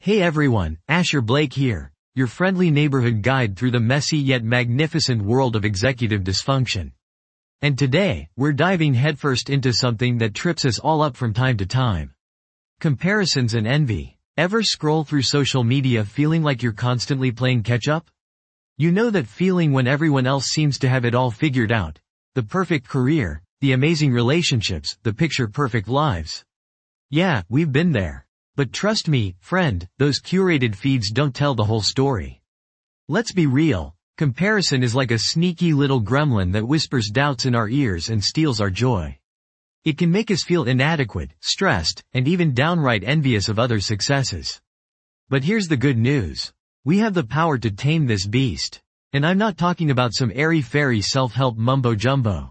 Hey everyone, Asher Blake here, your friendly neighborhood guide through the messy yet magnificent world of executive dysfunction. And today, we're diving headfirst into something that trips us all up from time to time. Comparisons and envy. Ever scroll through social media feeling like you're constantly playing catch-up? You know that feeling when everyone else seems to have it all figured out. The perfect career, the amazing relationships, the picture-perfect lives. Yeah, we've been there. But trust me, friend, those curated feeds don't tell the whole story. Let's be real, comparison is like a sneaky little gremlin that whispers doubts in our ears and steals our joy. It can make us feel inadequate, stressed, and even downright envious of others' successes. But here's the good news. We have the power to tame this beast. And I'm not talking about some airy-fairy self-help mumbo-jumbo.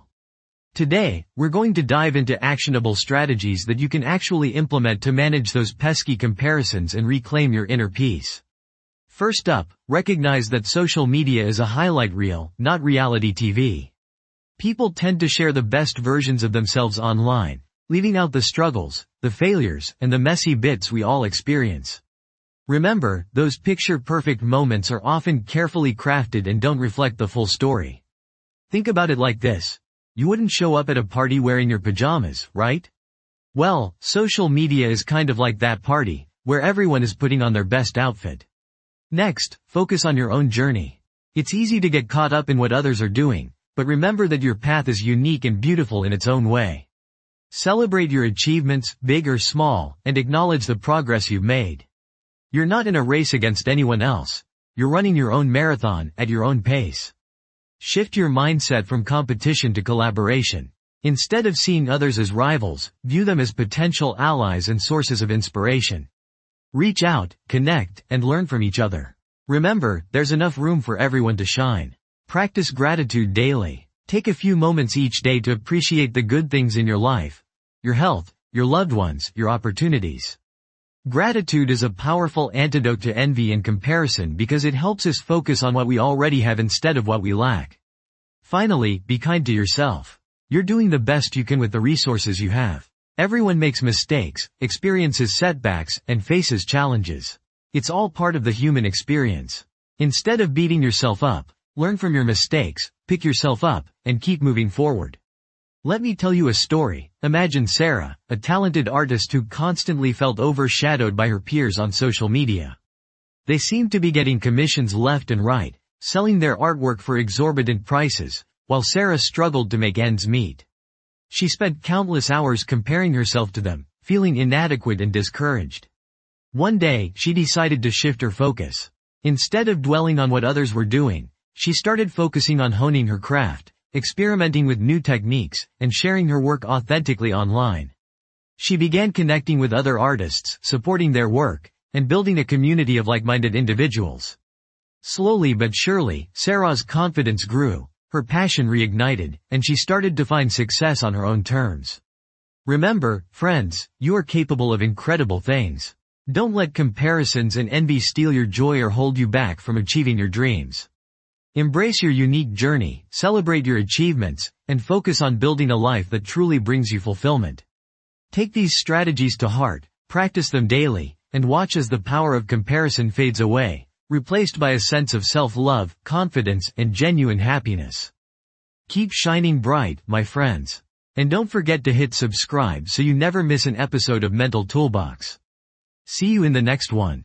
Today, we're going to dive into actionable strategies that you can actually implement to manage those pesky comparisons and reclaim your inner peace. First up, recognize that social media is a highlight reel, not reality TV. People tend to share the best versions of themselves online, leaving out the struggles, the failures, and the messy bits we all experience. Remember, those picture-perfect moments are often carefully crafted and don't reflect the full story. Think about it like this. You wouldn't show up at a party wearing your pajamas, right? Well, social media is kind of like that party, where everyone is putting on their best outfit. Next, focus on your own journey. It's easy to get caught up in what others are doing, but remember that your path is unique and beautiful in its own way. Celebrate your achievements, big or small, and acknowledge the progress you've made. You're not in a race against anyone else. You're running your own marathon, at your own pace. Shift your mindset from competition to collaboration. Instead of seeing others as rivals, view them as potential allies and sources of inspiration. Reach out, connect, and learn from each other. Remember, there's enough room for everyone to shine. Practice gratitude daily. Take a few moments each day to appreciate the good things in your life. Your health, your loved ones, your opportunities. Gratitude is a powerful antidote to envy and comparison because it helps us focus on what we already have instead of what we lack. Finally, be kind to yourself. You're doing the best you can with the resources you have. Everyone makes mistakes, experiences setbacks, and faces challenges. It's all part of the human experience. Instead of beating yourself up, learn from your mistakes, pick yourself up, and keep moving forward. Let me tell you a story. Imagine Sarah, a talented artist who constantly felt overshadowed by her peers on social media. They seemed to be getting commissions left and right, selling their artwork for exorbitant prices, while Sarah struggled to make ends meet. She spent countless hours comparing herself to them, feeling inadequate and discouraged. One day, she decided to shift her focus. Instead of dwelling on what others were doing, she started focusing on honing her craft, experimenting with new techniques, and sharing her work authentically online. She began connecting with other artists, supporting their work, and building a community of like-minded individuals. Slowly but surely, Sarah's confidence grew, her passion reignited, and she started to find success on her own terms. Remember, friends, you are capable of incredible things. Don't let comparisons and envy steal your joy or hold you back from achieving your dreams. Embrace your unique journey, celebrate your achievements, and focus on building a life that truly brings you fulfillment. Take these strategies to heart, practice them daily, and watch as the power of comparison fades away, replaced by a sense of self-love, confidence, and genuine happiness. Keep shining bright, my friends. And don't forget to hit subscribe so you never miss an episode of Mental Toolbox. See you in the next one.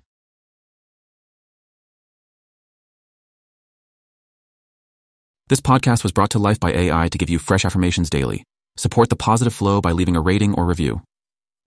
This podcast was brought to life by AI to give you fresh affirmations daily. Support the positive flow by leaving a rating or review.